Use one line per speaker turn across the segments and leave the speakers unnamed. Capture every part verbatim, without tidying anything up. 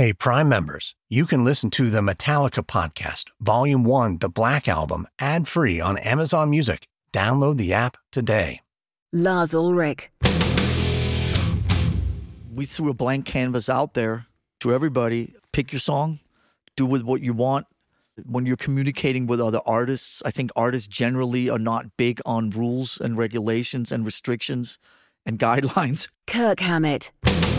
Hey, Prime members, you can listen to the Metallica Podcast, Volume one, The Black Album, ad-free on Amazon Music. Download the app today.
Lars Ulrich.
We threw a blank canvas out there to everybody. Pick your song, do with what you want. When you're communicating with other artists, I think artists generally are not big on rules and regulations and restrictions and guidelines.
Kirk Hammett.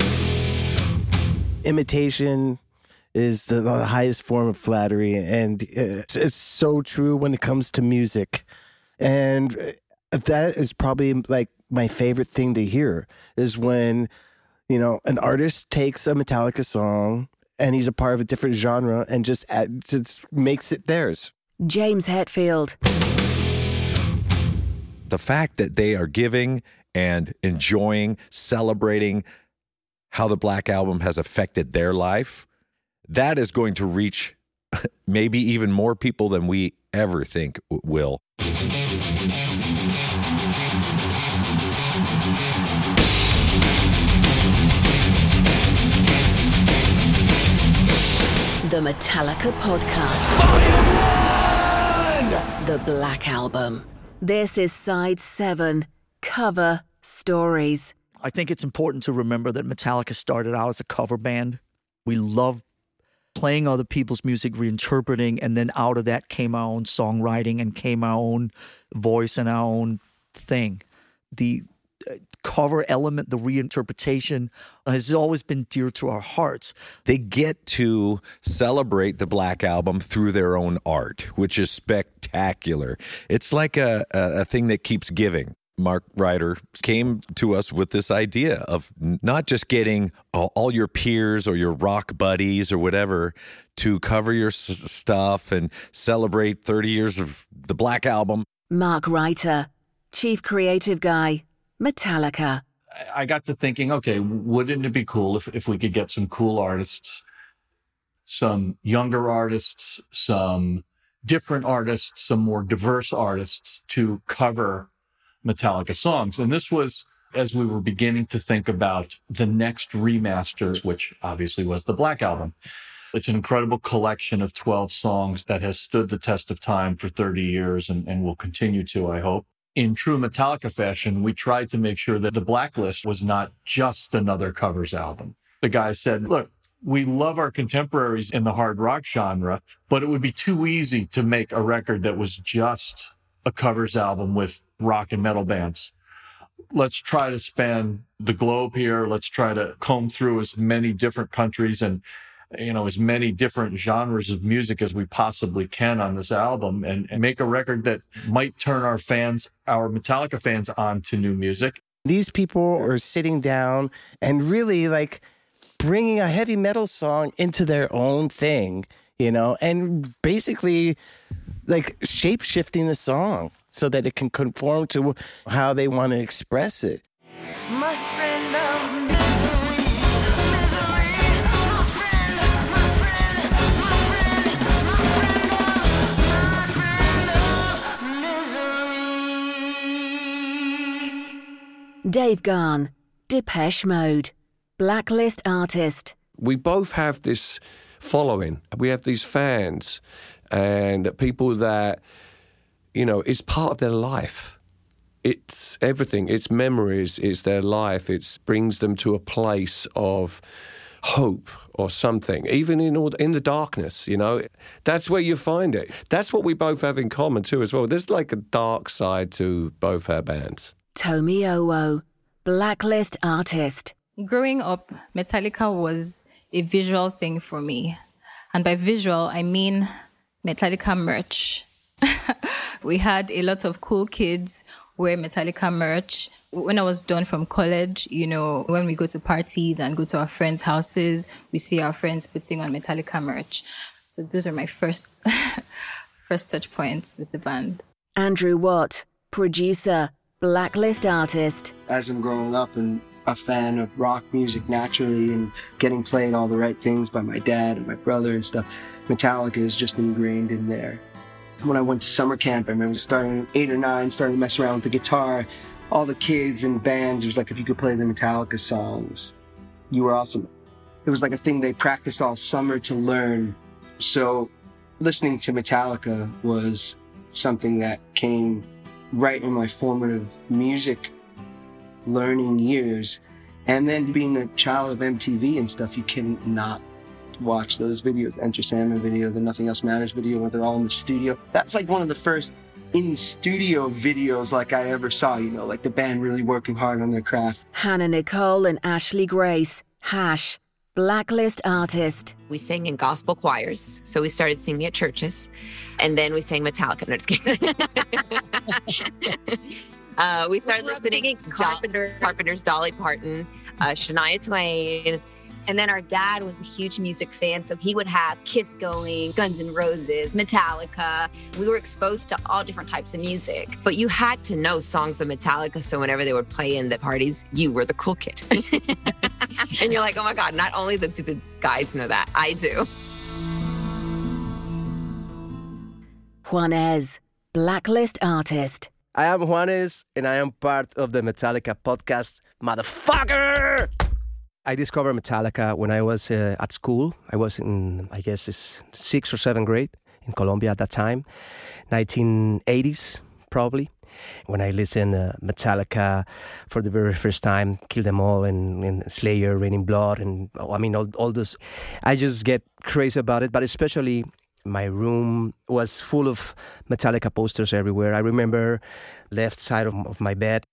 Imitation is the, the highest form of flattery, and it's, it's so true when it comes to music. And that is probably like my favorite thing to hear is when, you know, an artist takes a Metallica song and he's a part of a different genre and just, add, just makes it theirs.
James Hetfield.
The fact that they are giving and enjoying, celebrating how the Black Album has affected their life, that is going to reach maybe even more people than we ever think will.
The Metallica Podcast. The Black Album. This is Side seven, Cover Stories.
I think it's important to remember that Metallica started out as a cover band. We love playing other people's music, reinterpreting, and then out of that came our own songwriting and came our own voice and our own thing. The cover element, the reinterpretation, has always been dear to our hearts.
They get to celebrate the Black Album through their own art, which is spectacular. It's like a, a, a thing that keeps giving. Mark Ryder came to us with this idea of not just getting all your peers or your rock buddies or whatever to cover your s- stuff and celebrate thirty years of the Black Album.
Mark Reiter, Chief Creative Guy, Metallica.
I got to thinking, okay, wouldn't it be cool if, if we could get some cool artists, some younger artists, some different artists, some more diverse artists to cover Metallica songs. And this was as we were beginning to think about the next remaster, which obviously was the Black Album. It's an incredible collection of twelve songs that has stood the test of time for thirty years and, and will continue to, I hope. In true Metallica fashion, we tried to make sure that the Blacklist was not just another covers album. The guy said, look, we love our contemporaries in the hard rock genre, but it would be too easy to make a record that was just a covers album with rock and metal bands. Let's try to span the globe here. Let's try to comb through as many different countries and, you know, as many different genres of music as we possibly can on this album and, and make a record that might turn our fans, our Metallica fans, on to new music.
These people are sitting down and really like bringing a heavy metal song into their own thing, you know, and basically like shape-shifting the song so that it can conform to how they want to express it.
My friend of misery, misery, my friend, my friend, my friend, my friend of misery.
Dave Gahan, Depeche Mode, Blacklist artist.
We both have this following. We have these fans and people that, you know, it's part of their life. It's everything. It's memories. It's their life. It brings them to a place of hope or something, even in all, in the darkness, you know. That's where you find it. That's what we both have in common too as well. There's like a dark side to both our bands.
Tomi Owo, Blacklist artist.
Growing up, Metallica was a visual thing for me. And by visual, I mean Metallica merch. We had a lot of cool kids wear Metallica merch. When I was done from college, you know, when we go to parties and go to our friends' houses, we see our friends putting on Metallica merch. So those are my first, first touch points with the band.
Andrew Watt, producer, Blacklist artist.
As I'm growing up and a fan of rock music naturally and getting played all the right things by my dad and my brother and stuff, Metallica is just ingrained in there. When I went to summer camp, I remember starting eight or nine, starting to mess around with the guitar. All the kids and bands, it was like if you could play the Metallica songs, you were awesome. It was like a thing they practiced all summer to learn. So listening to Metallica was something that came right in my formative music learning years. And then being a child of M T V and stuff, you cannot watch those videos, the Enter Sandman video, the Nothing Else Matters video, where they're all in the studio. That's like one of the first in-studio videos like I ever saw, you know, like the band really working hard on their craft.
Hannah Nicole and Ashley Grace, Hash, Blacklist artist.
We sang in gospel choirs, so we started singing at churches, and then we sang Metallica. No, just kidding. uh, we started listening to Carpenter, Carpenter's Dolly Parton, uh, Shania Twain, and then our dad was a huge music fan, so he would have Kiss going, Guns N' Roses, Metallica. We were exposed to all different types of music, but you had to know songs of Metallica, so whenever they would play in the parties, you were the cool kid. And you're like, oh my God, not only do the guys know that, I do.
Juanes, Blacklist artist.
I am Juanes, and I am part of the Metallica podcast, motherfucker! I discovered Metallica when I was uh, at school. I was in, I guess, it's sixth or seventh grade in Colombia at that time, nineteen eighties, probably. When I listened to uh, Metallica for the very first time, Kill Them All and, and Slayer, Raining Blood, and oh, I mean, all, all those, I just get crazy about it. But especially my room was full of Metallica posters everywhere. I remember left side of, of my bed.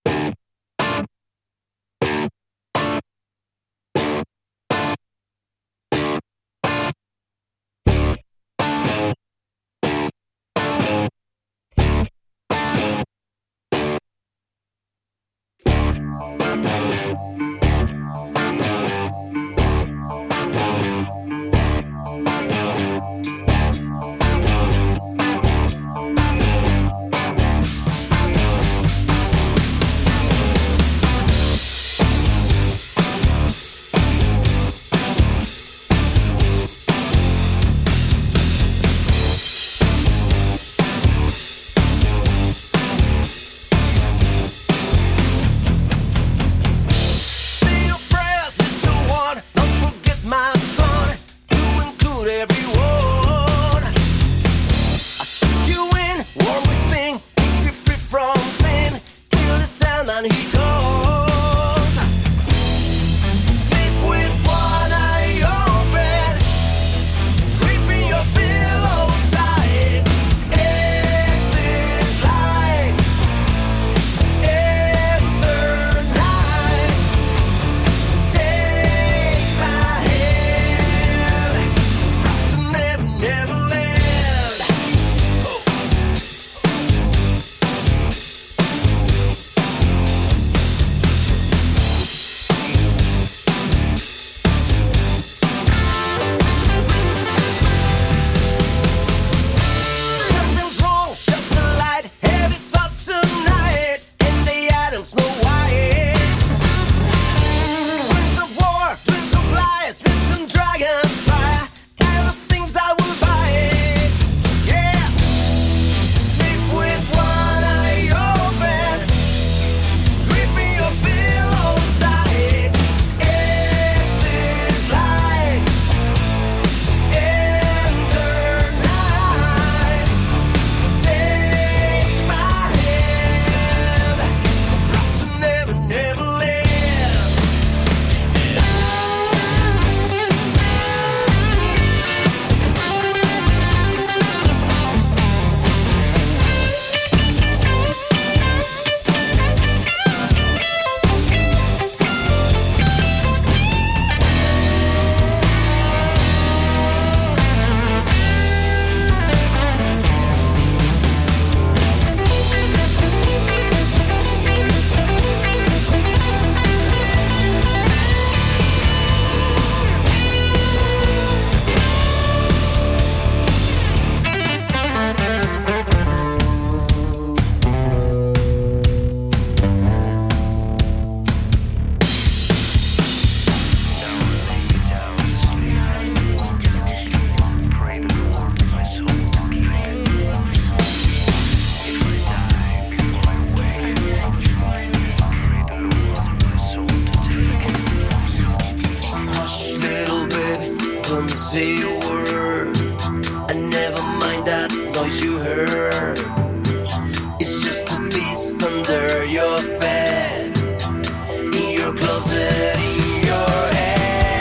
don't say a word. And never mind that noise you heard. It's just a beast under your bed, in your closet, in your head.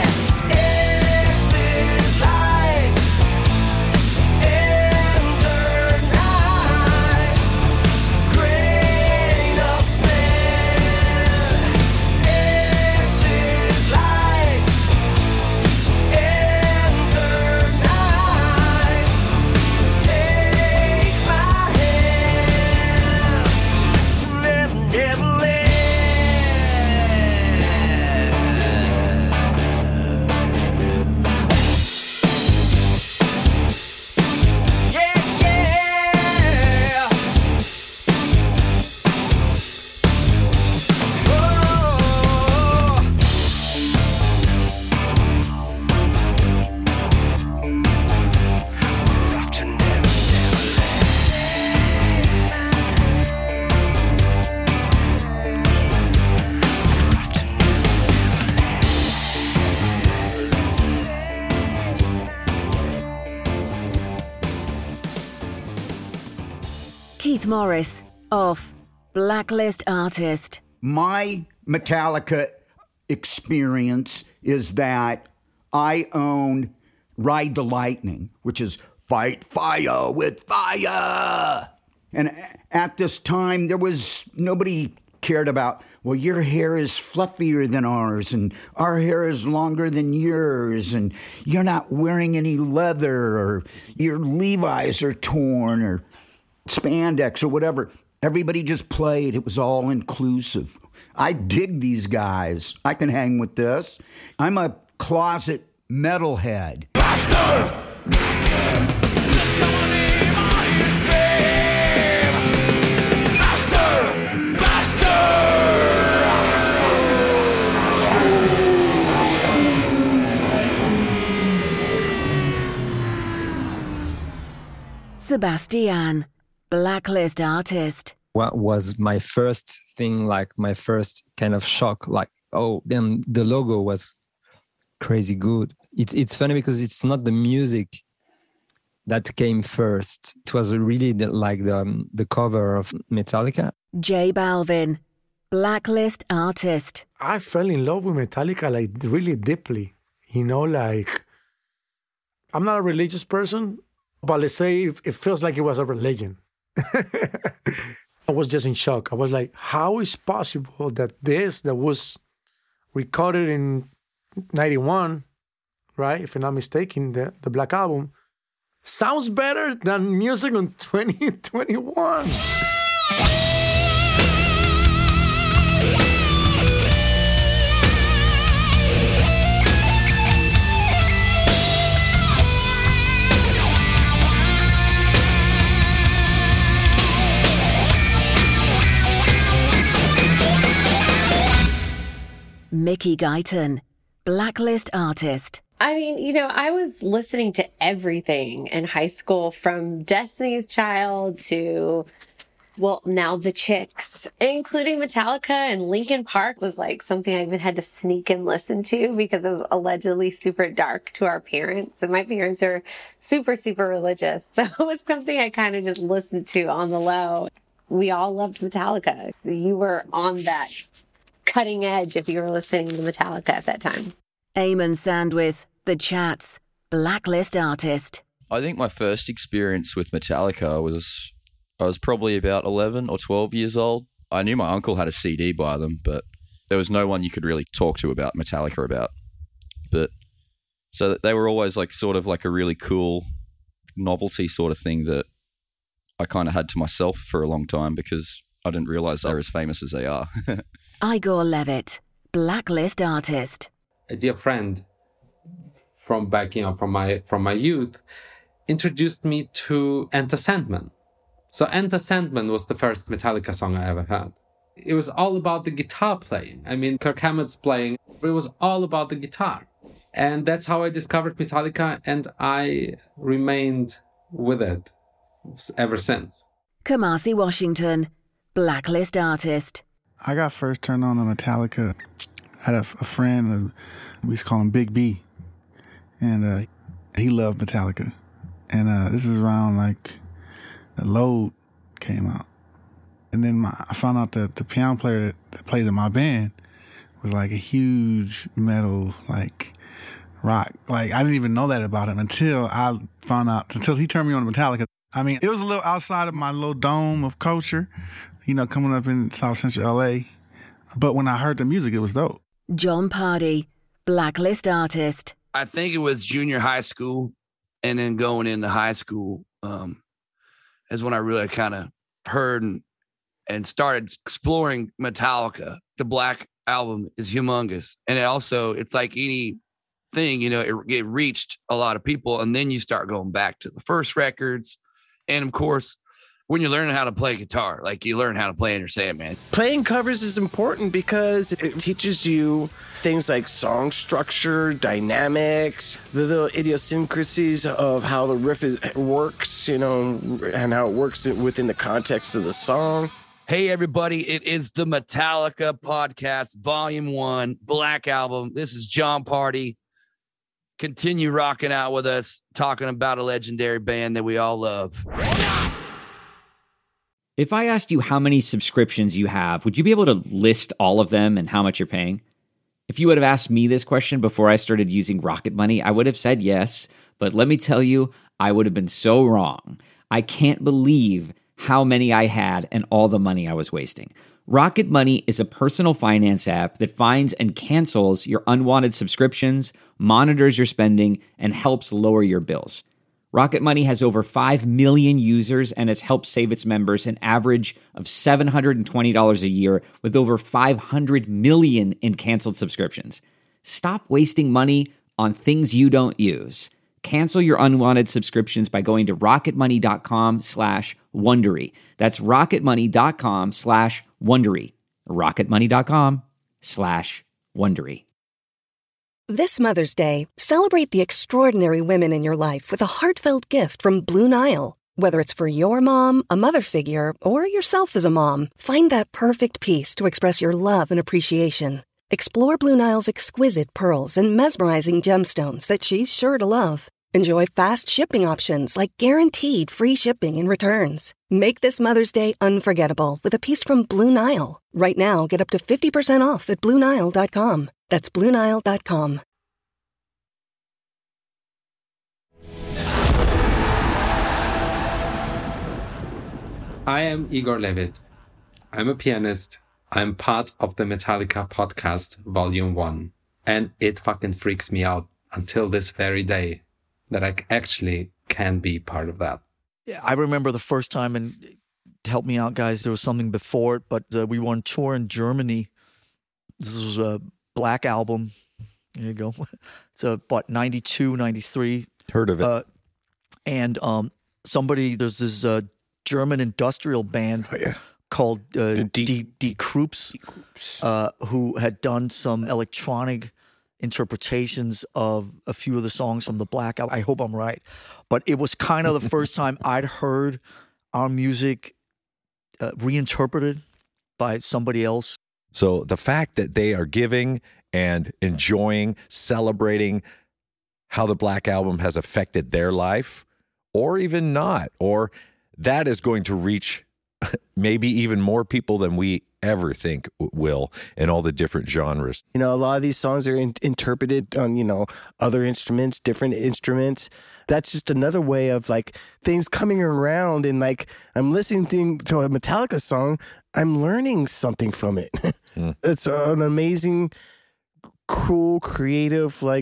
Exit lights, enter night, grain of sand. Exit lights, enter night, take my hand to never, never land. Yeah, yeah. Oh. Rock to never, never
Keith Morris of Blacklist Artist.
My Metallica experience is that I own Ride the Lightning, which is Fight Fire with Fire. And at this time, there was nobody cared about, well, your hair is fluffier than ours, and our hair is longer than yours, and you're not wearing any leather, or your Levi's are torn, or spandex, or whatever. Everybody just played. It was all inclusive. I dig these guys. I can hang with this. I'm a closet metalhead.
Sebastian, Blacklist Artist.
What was my first thing, like my first kind of shock, like, oh, then the logo was crazy good. It's it's funny because it's not the music that came first. It was really the, like the, um, the cover of Metallica.
J Balvin, Blacklist Artist.
I fell in love with Metallica like really deeply. You know, like, I'm not a religious person, but let's say it, it feels like it was a religion. I was just in shock. I was like, how is possible that this that was recorded in ninety-one, right, if I'm not mistaken, the, the Black Album, sounds better than music in twenty twenty-one.
Mickey Guyton, Blacklist Artist.
I mean, you know, I was listening to everything in high school, from Destiny's Child to, well, now The Chicks, including Metallica, and Linkin Park was like something I even had to sneak and listen to because it was allegedly super dark to our parents. And my parents are super, super religious. So it was something I kind of just listened to on the low. We all loved Metallica. You were on that cutting edge if you were listening to Metallica at that time.
Eamon Sandwith, The Chats, Blacklist Artist.
I think my first experience with Metallica was, I was probably about eleven or twelve years old. I knew my uncle had a C D by them, but there was no one you could really talk to about Metallica about. But so they were always like sort of like a really cool novelty sort of thing that I kind of had to myself for a long time because I didn't realize they were as famous as they are.
Igor Levitt, Blacklist Artist.
A dear friend from back, you know, from my from my youth, introduced me to Enter Sandman. So Enter Sandman was the first Metallica song I ever heard. It was all about the guitar playing. I mean, Kirk Hammett's playing, but it was all about the guitar. And that's how I discovered Metallica, and I remained with it ever since.
Kamasi Washington, Blacklist Artist.
I got first turned on to Metallica. I had a, a friend, uh, we used to call him Big B. and uh, he loved Metallica. And uh, this is around like the Load came out. And then my, I found out that the piano player that, that played in my band was like a huge metal, like rock. Like I didn't even know that about him until I found out, until he turned me on to Metallica. I mean, it was a little outside of my little dome of culture, you know, coming up in South Central L A. But when I heard the music, it was dope.
Jon Pardi, Blacklist artist.
I think it was junior high school, and then going into high school um, is when I really kind of heard and, and started exploring Metallica. The Black Album is humongous. And it also, it's like any thing, you know, it, it reached a lot of people, and then you start going back to the first records. And of course, when you're learning how to play guitar, like you learn how to play Enter Sandman.
Playing covers is important because it teaches you things like song structure, dynamics, the little idiosyncrasies of how the riff is, works, you know, and how it works within the context of the song.
Hey, everybody, it is the Metallica Podcast, Volume one, Black Album. This is Jon Pardi. Continue rocking out with us, talking about a legendary band that we all love.
If I asked you how many subscriptions you have, would you be able to list all of them and how much you're paying? If you would have asked me this question before I started using Rocket Money, I would have said yes. But let me tell you, I would have been so wrong. I can't believe how many I had and all the money I was wasting. Rocket Money is a personal finance app that finds and cancels your unwanted subscriptions, monitors your spending, and helps lower your bills. Rocket Money has over five million users and has helped save its members an average of seven hundred twenty dollars a year with over five hundred million in canceled subscriptions. Stop wasting money on things you don't use. Cancel your unwanted subscriptions by going to rocketmoney.com slash Wondery. That's rocketmoney.com slash Wondery. rocketmoney.com slash Wondery.
This Mother's Day, celebrate the extraordinary women in your life with a heartfelt gift from Blue Nile. Whether it's for your mom, a mother figure, or yourself as a mom, find that perfect piece to express your love and appreciation. Explore Blue Nile's exquisite pearls and mesmerizing gemstones that she's sure to love. Enjoy fast shipping options like guaranteed free shipping and returns. Make this Mother's Day unforgettable with a piece from Blue Nile. Right now, get up to fifty percent off at blue nile dot com. That's blue nile dot com.
I am Igor Levit. I'm a pianist. I'm part of the Metallica Podcast, Volume one. And it fucking freaks me out until this very day that I actually can be part of that.
Yeah, I remember the first time, and help me out, guys, there was something before it, but uh, we were on tour in Germany. This was a Black Album. There you go. It's a, what, ninety-two, ninety-three.
Heard of it.
Uh, and um, somebody, there's this uh, German industrial band oh, yeah. called uh, Die Die Krupps, uh, who had done some electronic interpretations of a few of the songs from the Black Album. I hope I'm right. But it was kind of the first time I'd heard our music uh, reinterpreted by somebody else.
So the fact that they are giving and enjoying, celebrating how the Black Album has affected their life, or even not, or that is going to reach maybe even more people than we ever think will in all the different genres.
You know, a lot of these songs are in- interpreted on, you know, other instruments, different instruments. That's just another way of like things coming around, and like I'm listening to a Metallica song, I'm learning something from it. Mm. It's an amazing, cool, creative, like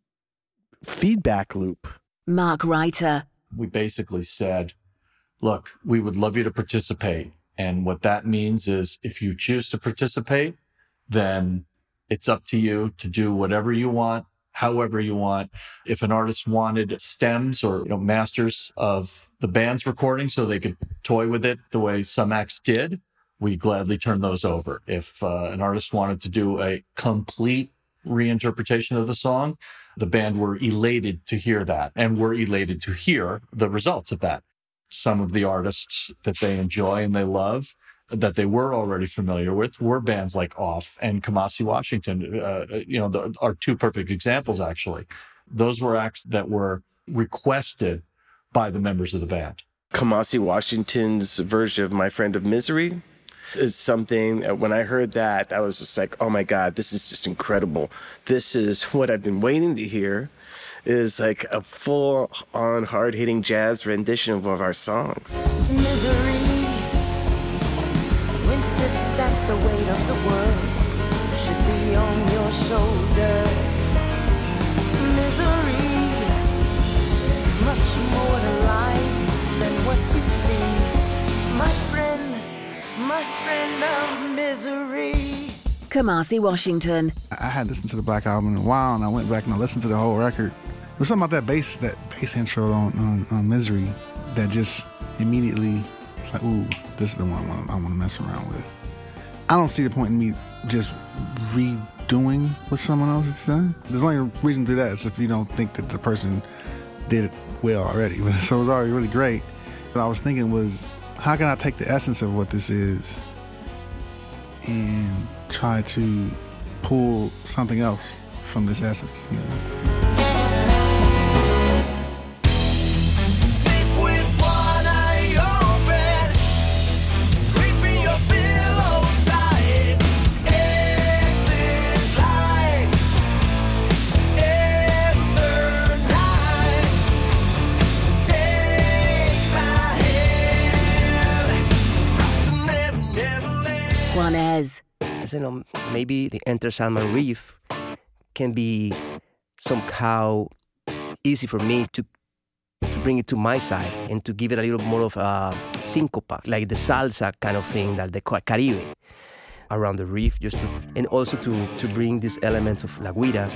feedback loop.
Mark Reiter.
We basically said, look, we would love you to participate. And what that means is if you choose to participate, then it's up to you to do whatever you want, however you want. If an artist wanted stems or, you know, masters of the band's recording so they could toy with it the way some acts did, we gladly turn those over. If uh, an artist wanted to do a complete reinterpretation of the song, the band were elated to hear that, and we're elated to hear the results of that. Some of the artists that they enjoy and they love, that they were already familiar with, were bands like Off and Kamasi Washington. Uh, you know, the, are two perfect examples, actually. Those were acts that were requested by the members of the band.
Kamasi Washington's version of My Friend of Misery is something, when I heard that, I was just like, oh my God, this is just incredible. This is what I've been waiting to hear, is like a full-on, hard-hitting jazz rendition of one of our songs.
Misery, you insist that the weight of the world should be on your shoulders. Misery, there's much more to life than what you see. My friend, my friend of misery.
Kamasi Washington.
I had listened to the Black Album in a while, and I went back and I listened to the whole record. There was something about that bass, that bass intro on, on, on Misery that just immediately, it's like, ooh, this is the one I want, I want to mess around with. I don't see the point in me just redoing what someone else has done. There's only reason to do that is if you don't think that the person did it well already. So it was already really great. What I was thinking was, how can I take the essence of what this is and try to pull something else from this essence? You know?
Juanes.
You know, maybe the Enter Sandman riff can be somehow easy for me to to bring it to my side and to give it a little more of a syncopa, like the salsa kind of thing, that the Caribe around the riff, just to, and also to to bring this element of la guira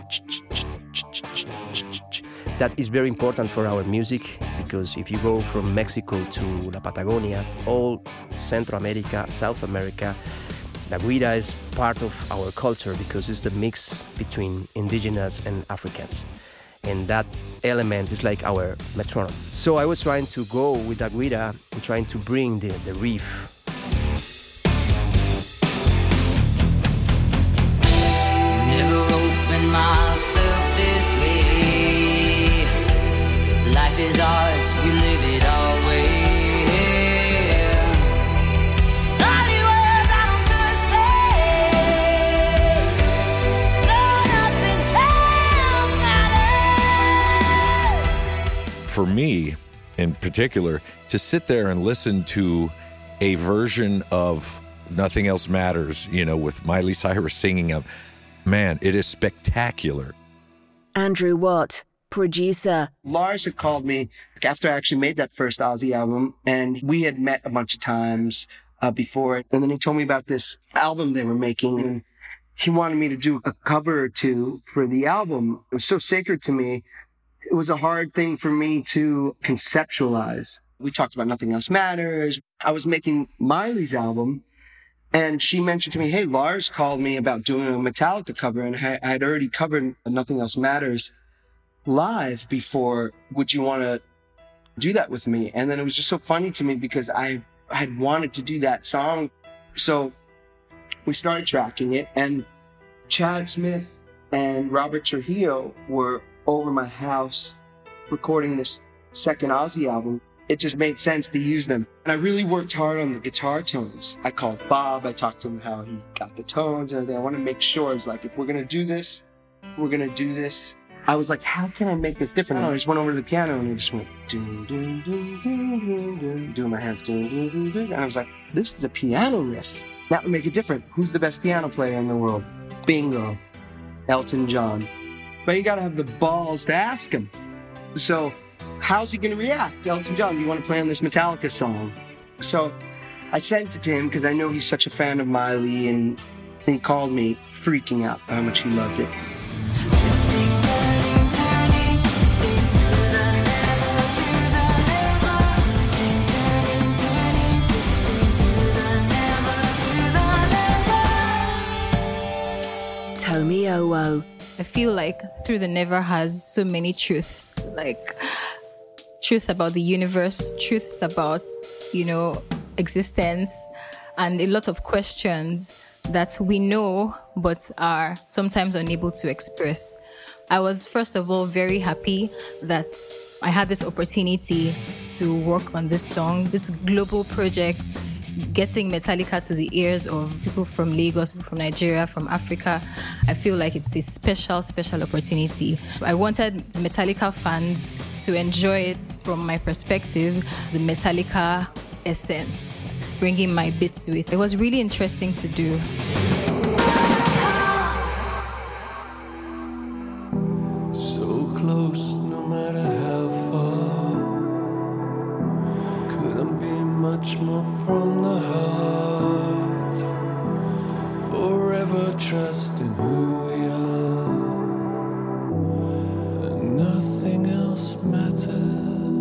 that is very important for our music, because if you go from Mexico to La Patagonia, all Central America, South America, la guira is part of our culture because it's the mix between indigenous and Africans. And that element is like our metronome. So I was trying to go with la guira and trying to bring the, the riff.
Never opened myself this way. Life is ours, we live it our way.
For me, in particular, to sit there and listen to a version of Nothing Else Matters, you know, with Miley Cyrus singing up, man, it is spectacular.
Andrew Watt, producer.
Lars had called me after I actually made that first Ozzy album, and we had met a bunch of times uh, before it. And then he told me about this album they were making, and he wanted me to do a cover or two for the album. It was so sacred to me. It was a hard thing for me to conceptualize. We talked about Nothing Else Matters. I was making Miley's album, and she mentioned to me, hey, Lars called me about doing a Metallica cover, and I had already covered Nothing Else Matters live before. Would you want to do that with me? And then it was just so funny to me because I had wanted to do that song. So we started tracking it, and Chad Smith and Robert Trujillo were over my house recording this second Ozzy album. It just made sense to use them. And I really worked hard on the guitar tones. I called Bob, I talked to him how he got the tones and everything. I want to make sure, I was like, if we're going to do this, we're going to do this. I was like, how can I make this different? And I just went over to the piano and I just went, doom, doom, doom, doom, doom, doom, doing my hands, doom, doom, doom, doom. And I was like, this is a piano riff. That would make it different. Who's the best piano player in the world? Bingo. Elton John. But you got to have the balls to ask him. So how's he going to react? Elton John, do you want to play on this Metallica song? So I sent it to him because I know he's such a fan of Miley, and he called me freaking out how much he loved it.
Tomi Owo.
I feel like Through the Never has so many truths, like truths about the universe, truths about, you know, existence, and a lot of questions that we know but are sometimes unable to express. I was, first of all, very happy that I had this opportunity to work on this song, this global project, getting Metallica to the ears of people from Lagos, people from Nigeria, from Africa. I feel like it's a special, special opportunity. I wanted Metallica fans to enjoy it from my perspective, the Metallica essence, bringing my bit to it. It was really interesting to do.
So close, no matter how far, couldn't be much more from the heart, forever trusting who we are, and nothing else matters.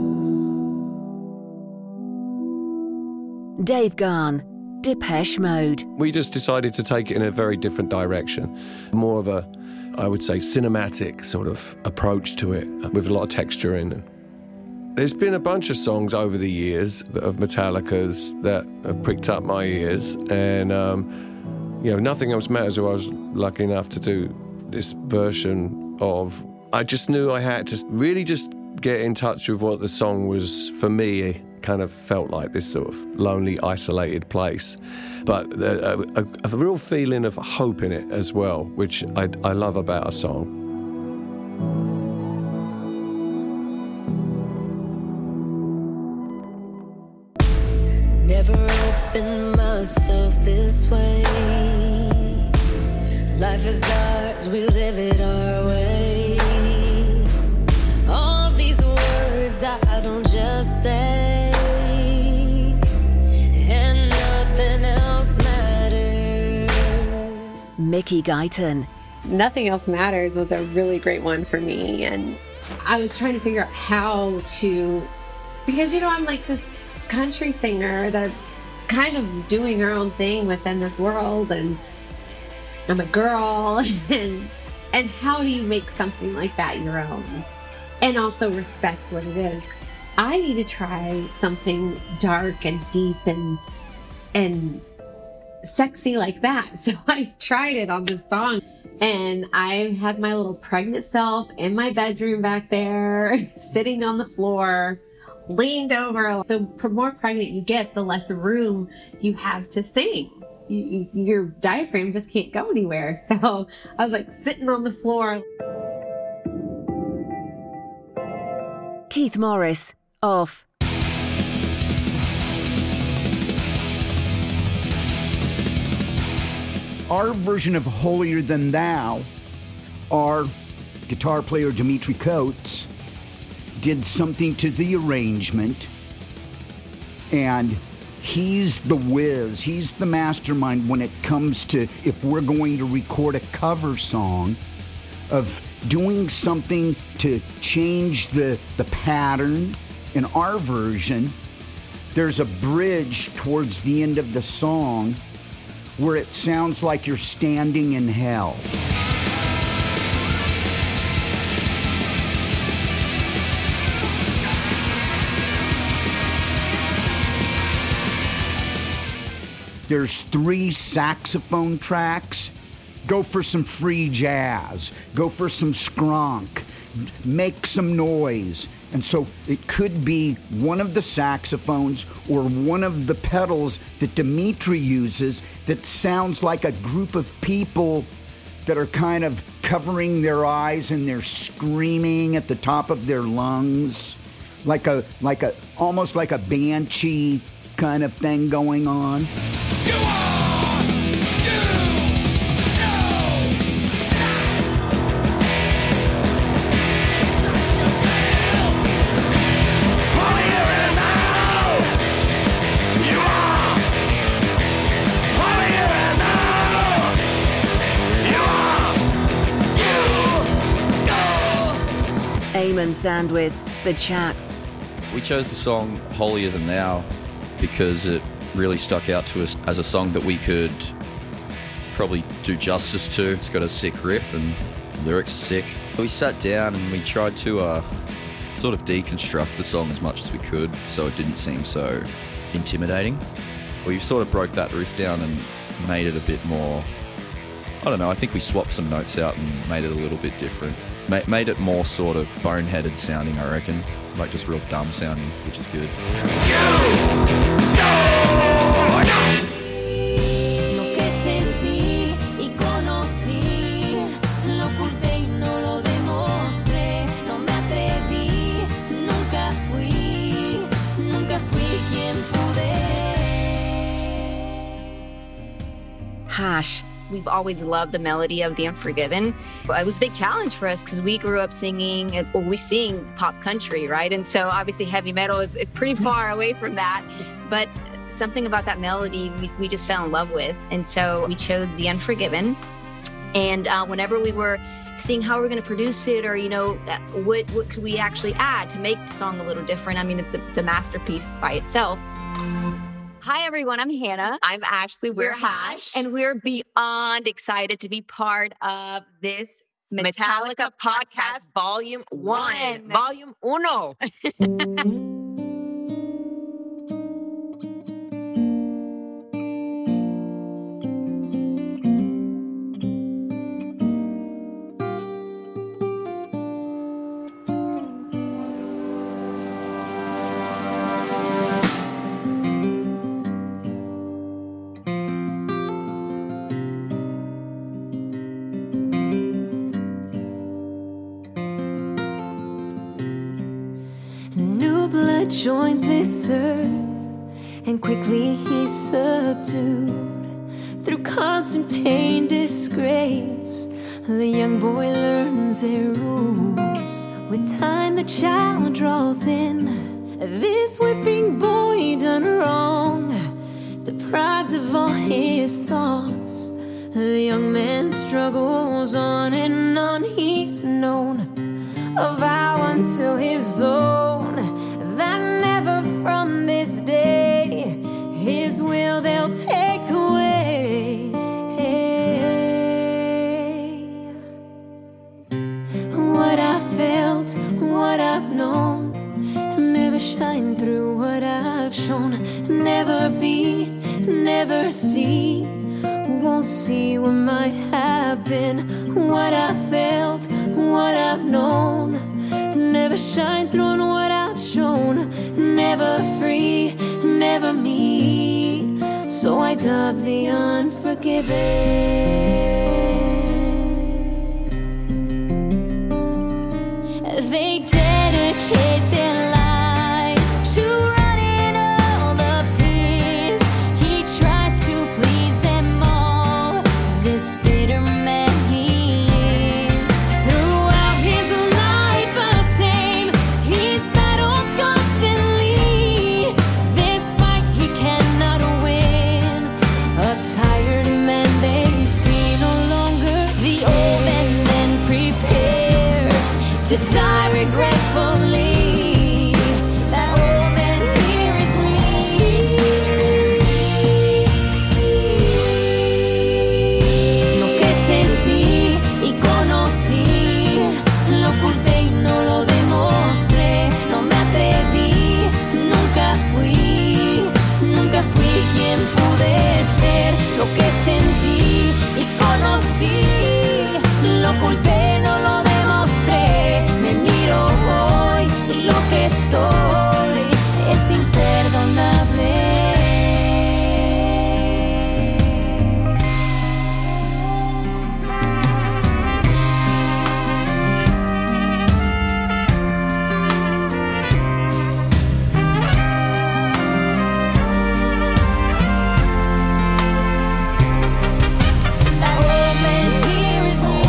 Dave Garn, Depeche Mode.
We just decided to take it in a very different direction, more of a, I would say, cinematic sort of approach to it, with a lot of texture in it. There's been a bunch of songs over the years of Metallica's that have pricked up my ears, and um, you know, Nothing Else Matters, who I was lucky enough to do this version of. I just knew I had to really just get in touch with what the song was for me. Kind of felt like this sort of lonely, isolated place, but a, a, a real feeling of hope in it as well, which I, I love about a song.
Never opened myself this way. Life is ours, we live it our way. All these words I don't just say.
Mickey Guyton.
Nothing Else Matters was a really great one for me. And I was trying to figure out how to, because, you know, I'm like this country singer that's kind of doing her own thing within this world. And I'm a girl. And, and how do you make something like that your own? And also respect what it is. I need to try something dark and deep and, and, sexy like that. So I tried it on this song, and I had my little pregnant self in my bedroom back there, sitting on the floor, leaned over. The more pregnant you get, the less room you have to sing. You, your diaphragm just can't go anywhere. So I was like sitting on the floor.
Keith Morris, Off.
Our version of Holier Than Thou, our guitar player Dimitri Coates did something to the arrangement, and he's the whiz, he's the mastermind when it comes to, if we're going to record a cover song, of doing something to change the, the pattern. In our version, there's a bridge towards the end of the song where it sounds like you're standing in hell. There's three saxophone tracks. Go for some free jazz. Go for some skronk. Make some noise. And so it could be one of the saxophones or one of the pedals that Dimitri uses that sounds like a group of people that are kind of covering their eyes and they're screaming at the top of their lungs, like a like a almost like a banshee kind of thing going on.
Eamon Sandwith, The Chats.
We chose the song Holier Than Thou because it really stuck out to us as a song that we could probably do justice to. It's got a sick riff and the lyrics are sick. We sat down and we tried to uh, sort of deconstruct the song as much as we could so it didn't seem so intimidating. We sort of broke that riff down and made it a bit more, I don't know, I think we swapped some notes out and made it a little bit different. Ma- made it more sort of boneheaded sounding, I reckon. Like just real dumb sounding, which is good.
Lo que sentí y conocí, lo oculté y no lo demostré, no me atreví, nunca fui, nunca fui quien pude.
Hash. We've always loved the melody of The Unforgiven. It was a big challenge for us because we grew up singing, or we sing pop country, right? And so obviously heavy metal is, is pretty far away from that. But something about that melody we, we just fell in love with. And so we chose The Unforgiven. And uh, whenever we were seeing how we're going to produce it, or, you know, what, what could we actually add to make the song a little different? I mean, it's a, it's a masterpiece by itself. Hi, everyone. I'm Hannah. I'm Ashley. We're, we're Hash. And we're beyond excited to be part of this Metallica, Metallica Podcast Volume one. Volume Uno.
Joins this earth, and quickly he's subdued. Through constant pain, disgrace, the young boy learns their rules. With time the child draws in, this whipping boy done wrong, deprived of all his thoughts. The young man struggles on and on. He's known a vow until his own, that never from this day his will they'll take away. What I felt, what I've known, never shine through what I've shown. Never be, never see, won't see what might have been. What I felt, what I've known, never shine through on what I've shown. Never free, never me, so I dub The Unforgiven. They dedicate their lives to running all of his. He tries to please them all, this bitter man he is. Throughout his life the same, he's battled constantly. This fight he cannot win. A tired man they see no longer. The old man then prepares to die regretfully. That old man here is me. Lo que sentí y conocí, lo oculté y no lo demostré. No me atreví, nunca fui, nunca fui quien pude ser. Lo que sentí y conocí, lo oculté, no lo demostré. Me miro hoy y lo que soy es imperdonable. That old man here is me.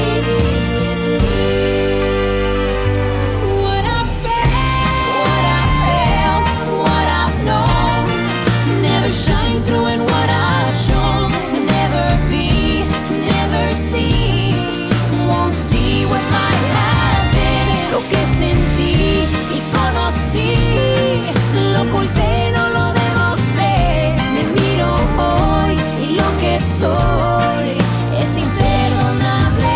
What I felt, what I felt, what I've known, never shine through in what I've shown. Never be, never see, won't see what might have been. Lo que sentí y conocí, lo oculté, no lo demostré. Me miro hoy y lo que soy es imperdonable.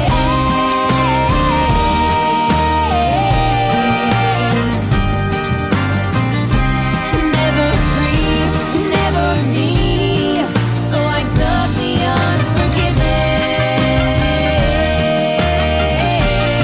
Never free, never me, so I dub The Unforgiven.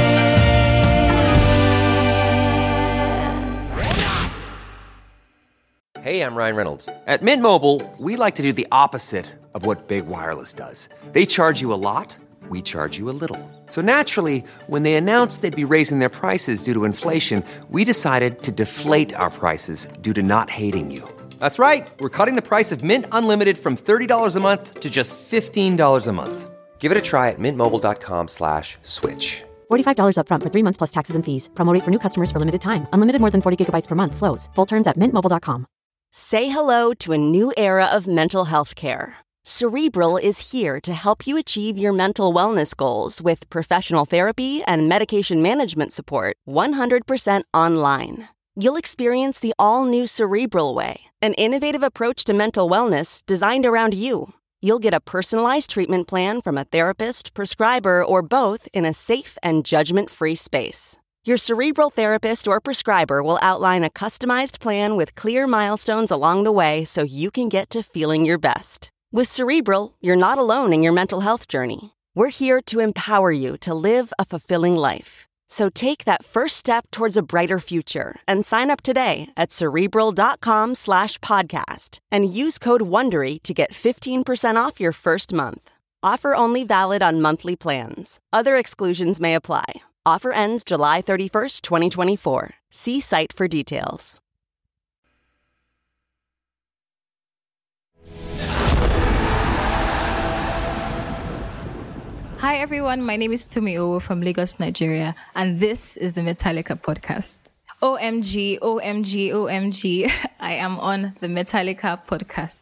Hey, I'm Ryan Reynolds. At Mint Mobile, we like to do the opposite of what Big Wireless does. They charge you a lot, we charge you a little. So naturally, when they announced they'd be raising their prices due to inflation, we decided to deflate our prices due to not hating you. That's right. We're cutting the price of Mint Unlimited from thirty dollars a month to just fifteen dollars a month. Give it a try at mintmobile.com slash switch.
forty-five dollars up front for three months plus taxes and fees. Promo rate for new customers for limited time. Unlimited more than forty gigabytes per month. Slows full terms at mint mobile dot com.
Say hello to a new era of mental health care. Cerebral is here to help you achieve your mental wellness goals with professional therapy and medication management support one hundred percent online. You'll experience the all-new Cerebral Way, an innovative approach to mental wellness designed around you. You'll get a personalized treatment plan from a therapist, prescriber, or both in a safe and judgment-free space. Your Cerebral therapist or prescriber will outline a customized plan with clear milestones along the way so you can get to feeling your best. With Cerebral, you're not alone in your mental health journey. We're here to empower you to live a fulfilling life. So take that first step towards a brighter future and sign up today at Cerebral.com slash podcast and use code WONDERY to get fifteen percent off your first month. Offer only valid on monthly plans. Other exclusions may apply. Offer ends July thirty-first, twenty twenty-four. See site for details.
Hi everyone, my name is Tumi Owo from Lagos, Nigeria, and this is the Metallica podcast. O M G, O M G, O M G, I am on the Metallica podcast.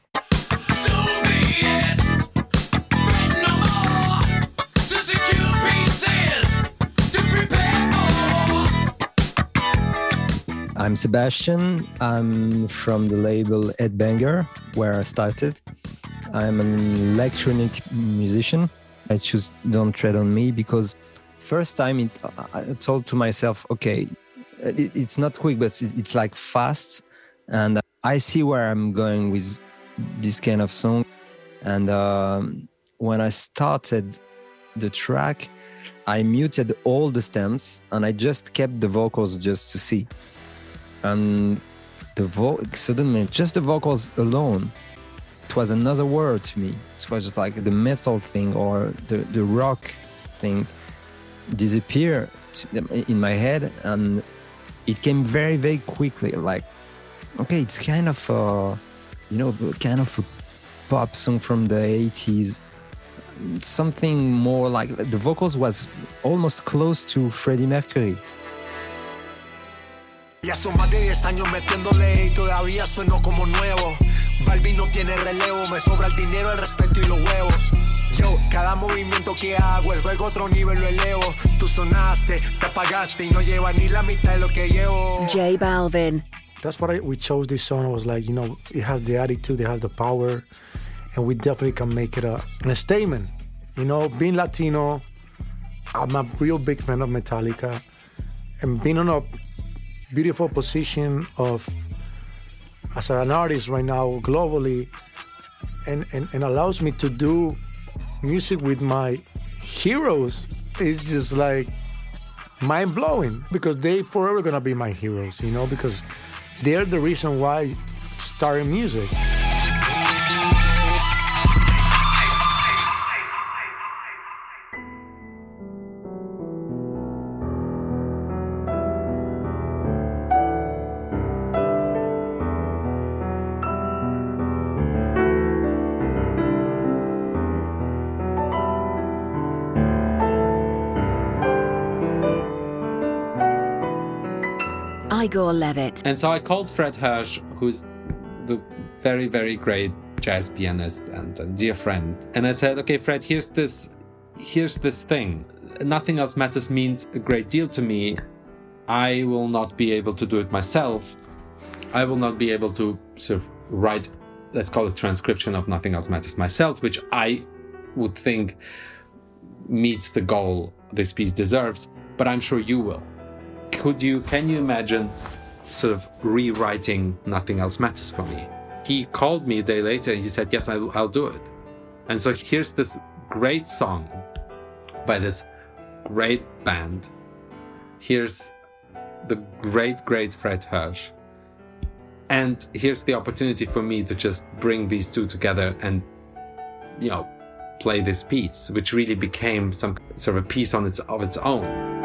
I'm Sebastian. I'm from the label Headbanger, where I started. I'm an electronic musician. I choose Don't Tread on Me because first time it, I told to myself, okay, it, it's not quick, but it, it's like fast. And I see where I'm going with this kind of song. And um, when I started the track, I muted all the stems and I just kept the vocals just to see. And the vo- suddenly, just the vocals alone, it was another world to me. It was just like the metal thing or the, the rock thing disappeared in my head, and it came very, very quickly. Like, okay, it's kind of a, you know, kind of a pop song from the eighties. Something more like the vocals was almost close to Freddie Mercury.
Ya son más de diez años metiéndole y todavía sueno como nuevo. Balvin no tiene relevo, me sobra el dinero, el respeto y los huevos. Yo, cada movimiento que hago, el juego otro nivel lo elevo. Tú sonaste, te apagaste y no lleva ni la mitad de lo que llevo.
J Balvin.
That's why we chose this song. I was like, you know, it has the attitude, it has the power, and we definitely can make it a, a statement. You know, being Latino, I'm a real big fan of Metallica, and being on a beautiful position of as an artist right now globally, and, and, and allows me to do music with my heroes is just like mind-blowing, because they forever gonna be my heroes, you know, because they're the reason why I started music.
Igor Levit.
And so I called Fred Hersch, who's the very, very great jazz pianist and a dear friend. And I said, okay, Fred, here's this, here's this thing. Nothing Else Matters means a great deal to me. I will not be able to do it myself. I will not be able to sort of write, let's call it transcription of Nothing Else Matters myself, which I would think meets the goal this piece deserves, but I'm sure you will. Could you, can you imagine sort of rewriting Nothing Else Matters for me? He called me a day later and he said, yes, I'll, I'll do it. And so here's this great song by this great band. Here's the great, great Fred Hersch. And here's the opportunity for me to just bring these two together and, you know, play this piece, which really became some sort of a piece on its of its own.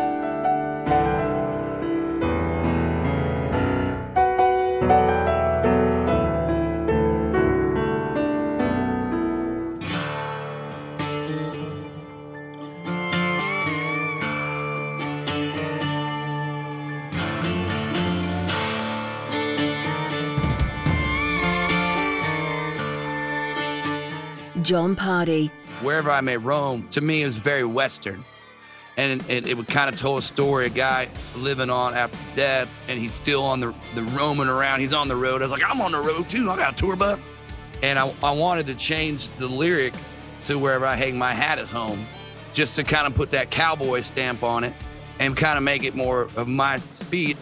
Jon Pardi.
Wherever I May Roam, to me, it was very Western. And it, it would kind of tell a story, a guy living on after death, and he's still on the, the roaming around. He's on the road. I was like, I'm on the road too. I got a tour bus. And I, I wanted to change the lyric to Wherever I Hang My Hat Is Home, just to kind of put that cowboy stamp on it and kind of make it more of my speed.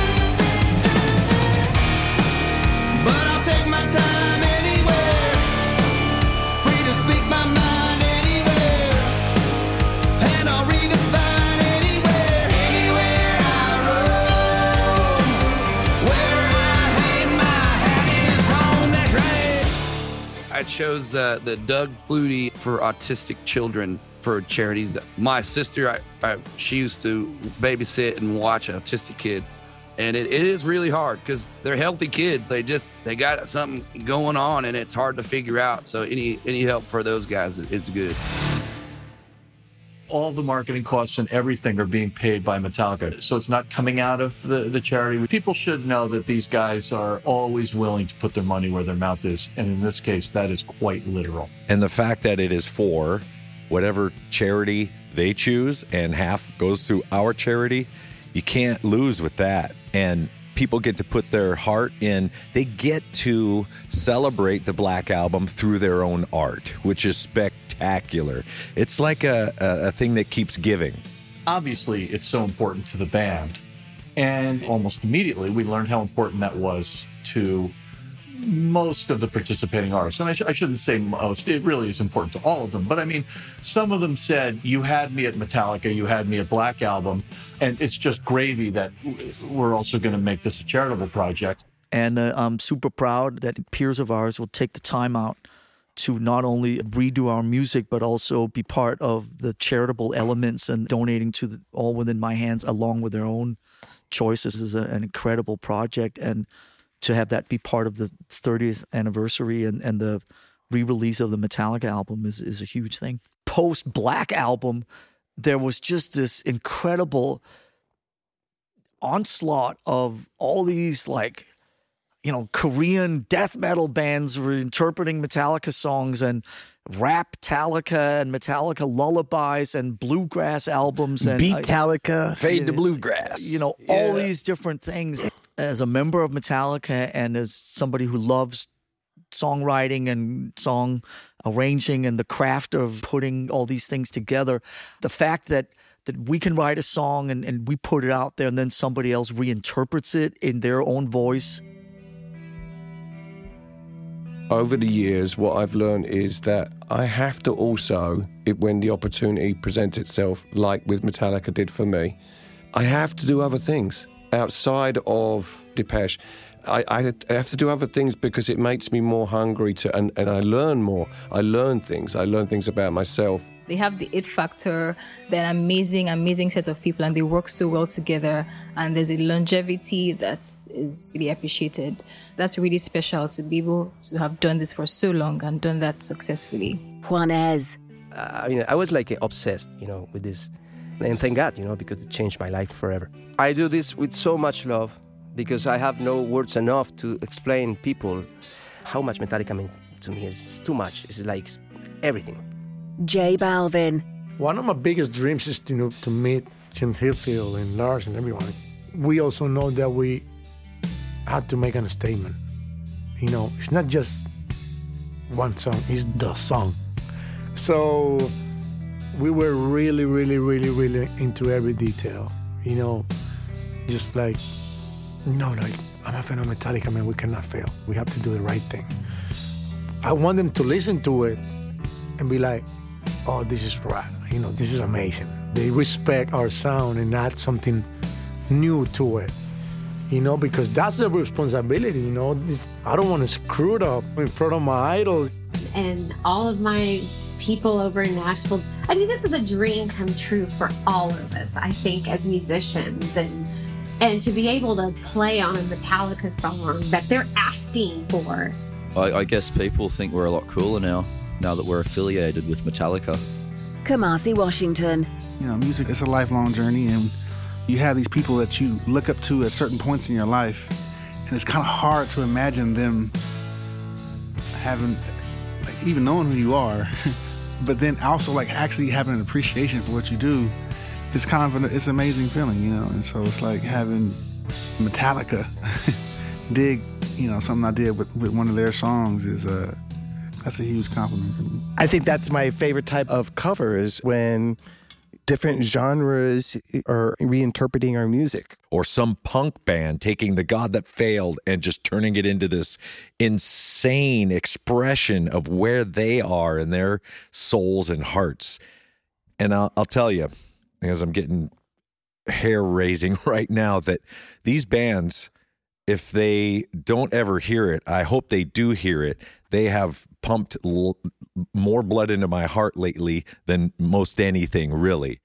But I'll take my time anywhere, free to speak my mind anywhere, and I'll redefine anywhere, anywhere I roam. Where I hang my hat is home, that's right.
I chose uh, the Doug Flutie for autistic children for charities. My sister, I, I, she used to babysit and watch an autistic kid. And it, it is really hard because they're healthy kids. They just, they got something going on and it's hard to figure out. So any any help for those guys is good.
All the marketing costs and everything are being paid by Metallica. So it's not coming out of the, the charity. People should know that these guys are always willing to put their money where their mouth is. And in this case, that is quite literal.
And the fact that it is for whatever charity they choose and half goes to our charity, you can't lose with that. And people get to put their heart in. They get to celebrate the Black Album through their own art, which is spectacular. It's like a, a, a thing that keeps giving.
Obviously, it's so important to the band. And almost immediately, we learned how important that was to most of the participating artists. And I, sh- I shouldn't say most. It really is important to all of them. But I mean, some of them said, you had me at Metallica, you had me at Black Album, and it's just gravy that we're also going to make this a charitable project.
And uh, I'm super proud that peers of ours will take the time out to not only redo our music, but also be part of the charitable elements and donating to the All Within My Hands along with their own choices. This is a, an incredible project. And to have that be part of the thirtieth anniversary and, and the re-release of the Metallica album is, is a huge thing. Post-Black Album, there was just this incredible onslaught of all these, like, you know, Korean death metal bands were interpreting Metallica songs, and rap Metallica and Metallica lullabies and bluegrass albums. And
Beatallica.
Fade to bluegrass. You know, yeah. all these different things. As a member of Metallica and as somebody who loves songwriting and song arranging and the craft of putting all these things together, the fact that that we can write a song and, and we put it out there and then somebody else reinterprets it in their own voice.
Over the years, what I've learned is that I have to also, if, when the opportunity presents itself, like with Metallica did for me, I have to do other things. Outside of Depeche, I, I have to do other things because it makes me more hungry to, and, and I learn more. I learn things. I learn things about myself.
They have the it factor. They're an amazing, amazing set of people, and they work so well together. And there's a longevity that is really appreciated. That's really special to be able to have done this for so long and done that successfully.
Juanes.
Uh, I mean, I was like obsessed, you know, with this. And thank God, you know, because it changed my life forever. I do this with so much love because I have no words enough to explain people how much Metallica means to me. It's too much. It's like everything.
J Balvin.
One of my biggest dreams is to, you know, to meet Jim Hetfield and Lars and everyone. We also know that we had to make a statement. You know, it's not just one song, it's the song. So we were really, really, really, really into every detail. You know, just like, no, like, I'm a fan of Metallica, man, we cannot fail. We have to do the right thing. I want them to listen to it and be like, oh, this is rad. You know, this is amazing. They respect our sound and add something new to it. you know, because that's the responsibility, you know. This, I don't want to screw it up in front of my idols.
And all of my people over in Nashville, I mean, this is a dream come true for all of us, I think, as musicians. And and to be able to play on a Metallica song that they're asking for.
I, I guess people think we're a lot cooler now, now that we're affiliated with Metallica.
Kamasi Washington.
You know, music is a lifelong journey, and you have these people that you look up to at certain points in your life, and it's kind of hard to imagine them having, like, even knowing who you are, but then also like actually having an appreciation for what you do. It's kind of an it's an amazing feeling, you know. And so it's like having Metallica dig, you know, something I did with, with one of their songs is uh, that's a huge compliment for me.
I think that's my favorite type of cover is when different genres are reinterpreting our music.
Or some punk band taking The God That Failed and just turning it into this insane expression of where they are in their souls and hearts. And I'll, I'll tell you, because I'm getting hair-raising right now, that these bands, if they don't ever hear it, I hope they do hear it. They have pumped l- more blood into my heart lately than most anything, really.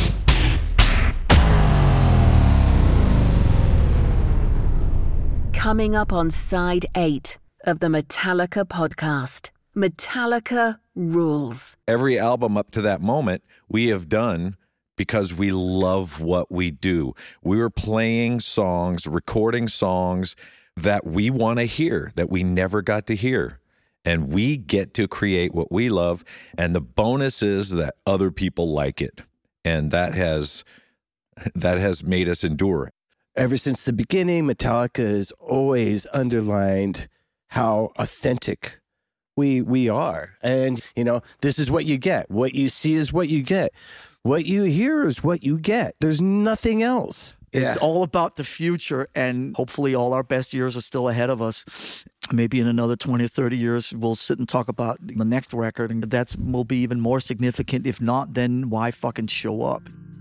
Coming up on side eight of the Metallica podcast, Metallica Rules.
Every album up to that moment we have done because we love what we do. We were playing songs, recording songs that we want to hear, that we never got to hear. And we get to create what we love. And the bonus is that other people like it. And that has that has made us endure.
Ever since the beginning, Metallica has always underlined how authentic we we are. And, you know, this is what you get. What you see is what you get. What you hear is what you get. There's nothing else.
It's all about the future, and hopefully all our best years are still ahead of us. Maybe in another twenty or thirty years, we'll sit and talk about the next record, and that's will be even more significant. If not, then why fucking show up?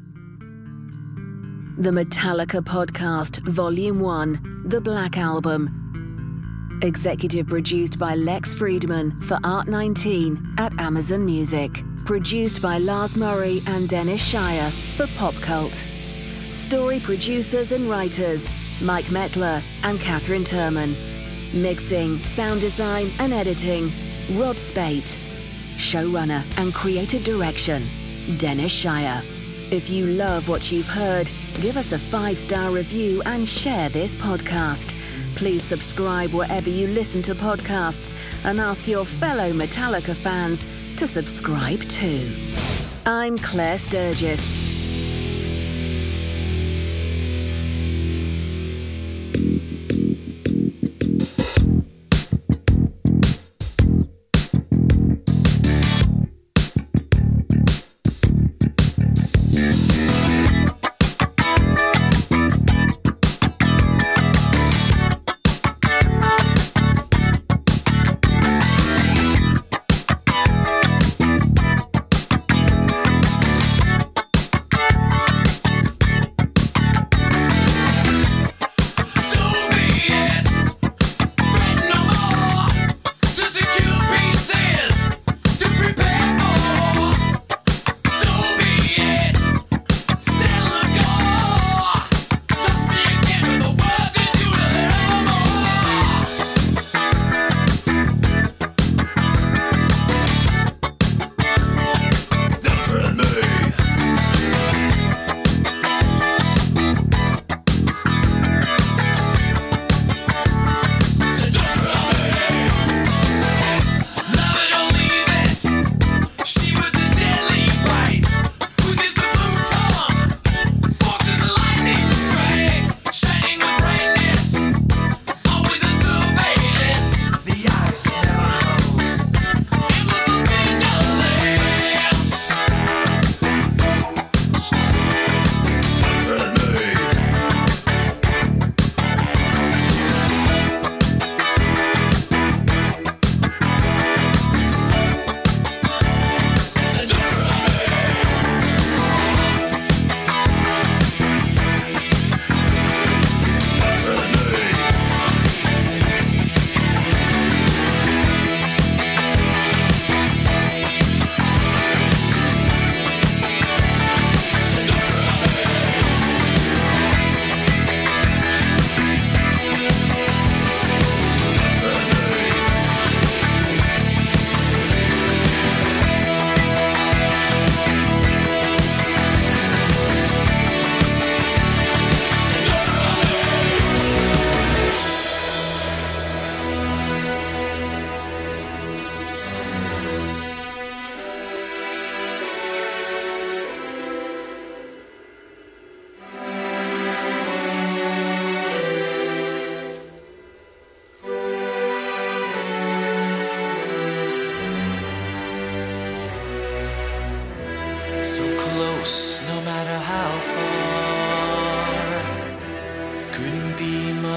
The Metallica Podcast, Volume one, The Black Album. Executive produced by Lex Friedman for Art nineteen at Amazon Music. Produced by Lars Murray and Dennis Shire for Pop Cult. Story producers and writers, Mike Mettler and Catherine Turman. Mixing, sound design and editing, Rob Spate. Showrunner and creative direction, Dennis Shire. If you love what you've heard, give us a five-star review and share this podcast. Please subscribe wherever you listen to podcasts and ask your fellow Metallica fans to subscribe too. I'm Claire Sturgis.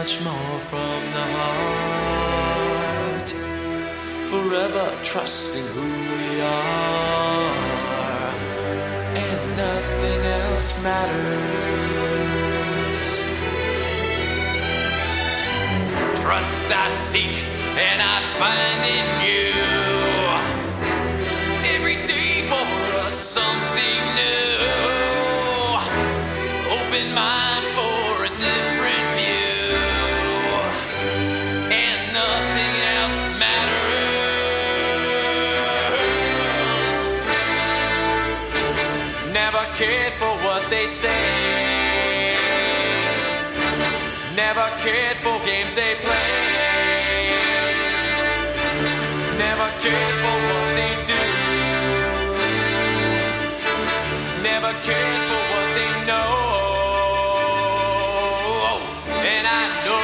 much more from the heart. Forever trusting who we are, and nothing else matters. Trust I seek and I find in you. Every day for us something new. Open mind for a different view, and nothing else matters. Never cared for what they say, never cared for games they play, never cared for what they do, never cared for what they know. And I know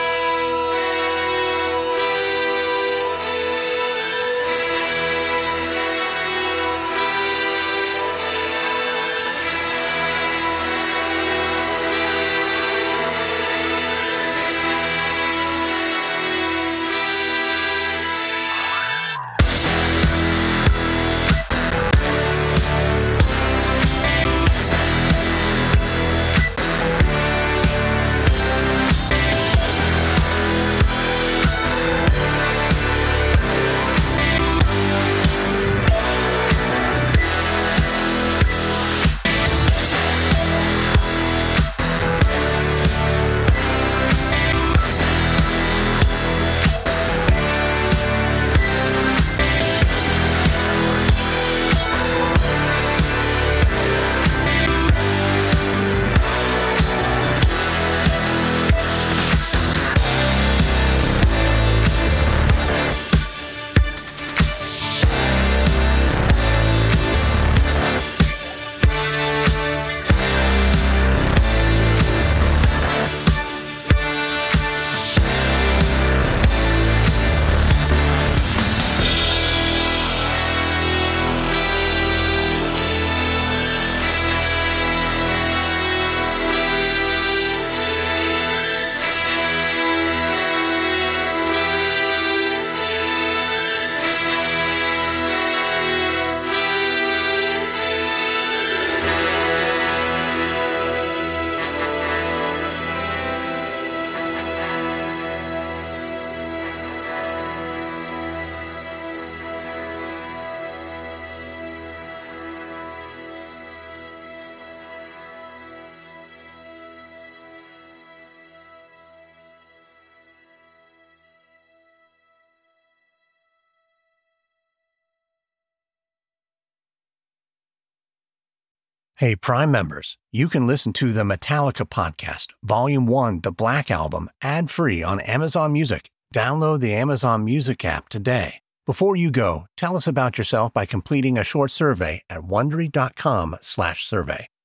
Hey, Prime members, you can listen to the Metallica podcast, Volume one, The Black Album, ad-free on Amazon Music. Download the Amazon Music app today. Before you go, tell us about yourself by completing a short survey at Wondery dot com slash survey.